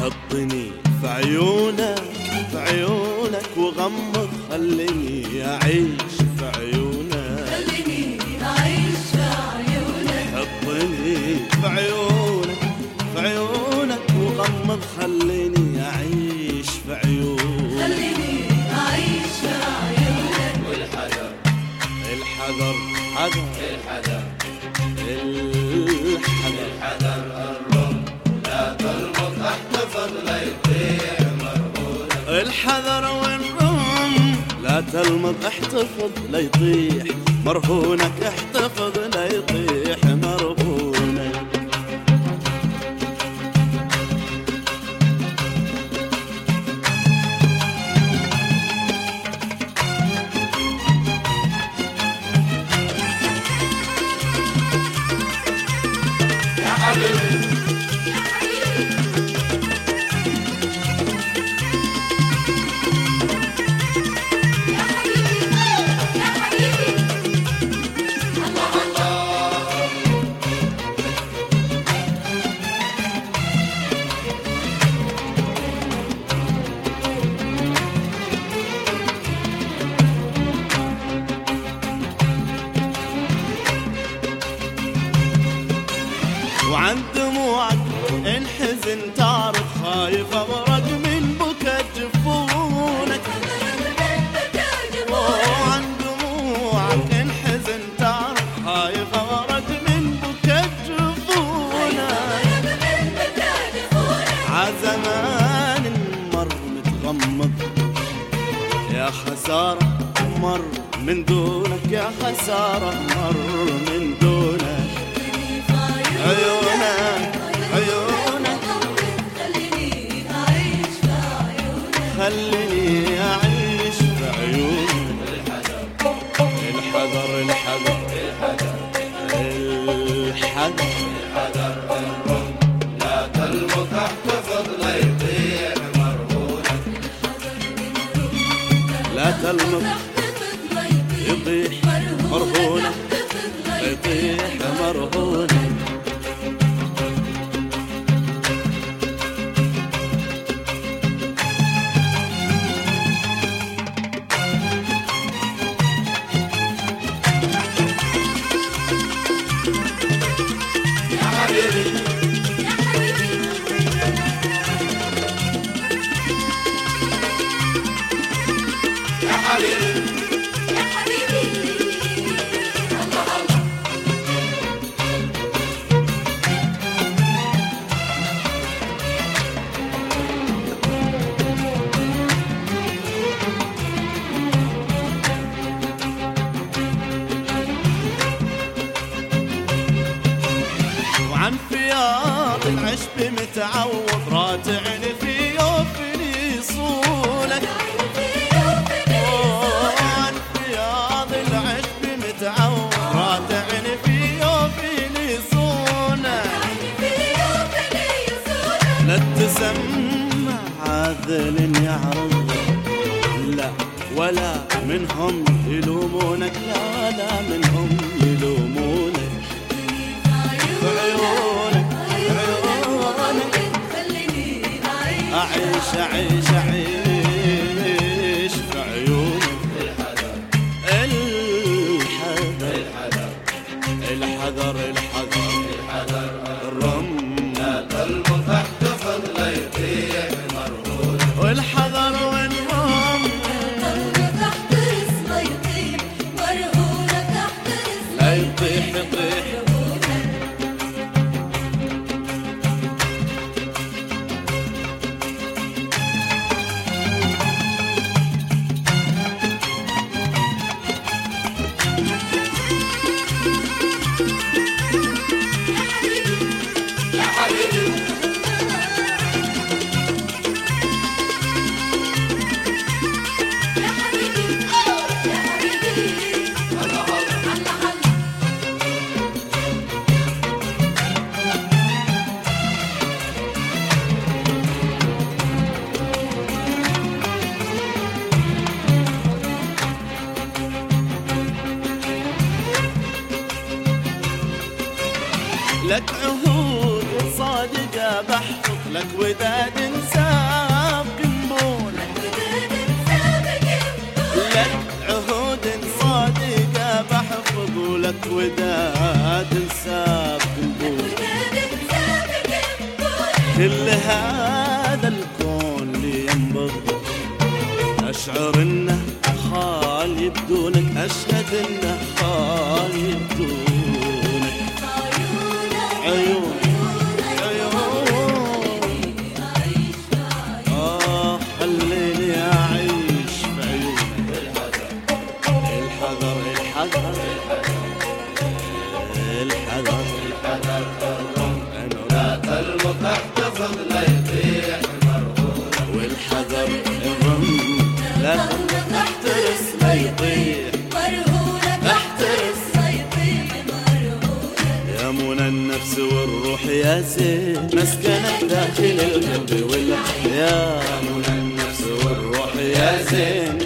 حطني في عيونك في عيونك وغمض خليني أعيش في عيونك خليني أعيش في عيونك حطني في عيونك في عيونك وغمض خليني أعيش في عيونك خليني أعيش في عيونك والحذر الحذر حذر الحذر الرم لا تلمط احتفظ لا يطيح مرهونك الحذر والرم لا تلمط احتفظ لا يطيح مرهونك احتفظ لا يطيح مرهونك وعن دموعك انحزن تعرف خايف ابرد من بكى جفونك وعن دموعك انحزن تعرف خايف ابرد من بكى جفونك عزمان مر متغمض يا خسارة مر من دونك يا خسارة مر من دونك عيونك عيونك خليني أعيش في عيونك خليني أعيش في عيونك الحذر الحذر الحذر الرم لا تلمط احتفظ لا يطيح مرهونك لا تلمط يطيح مرهونك يطيح مرهونك عن فياض العشب متعوض راتعني في يوفني صولك عن فياض العشب متعوض راتعني في يوفني صولك لا تسمع عاذل يعرض لا ولا منهم يلومونك لا لا منهم يلومونك عيونك عيونك خليني أعيش أعيش أعيش في عيونك الحذر الحذر الحذر الرم لا تلمط احتفظ لا يطيح مرهونك والحذر والرم لا يطيح يطيح لك عهود صادقة بحفظ لك وداد الوداد انساب قلبك، كل هذا الكون لي ينبض، أشعر إنه خالي بدونك، أشهد إنه خالي بدونك. عيون خليني أعيش في عيونك. الحذر الحذر الحذر لا تلمق احتفظ لا يطيح مرهونك، والحذر الرم لا تحترس ما يطيح مرهونك، احترس ما يطيح مرهونك. يا منى النفس والروح يا زين، مسكنك داخل القلب والعين. يا منى النفس والروح يا زين،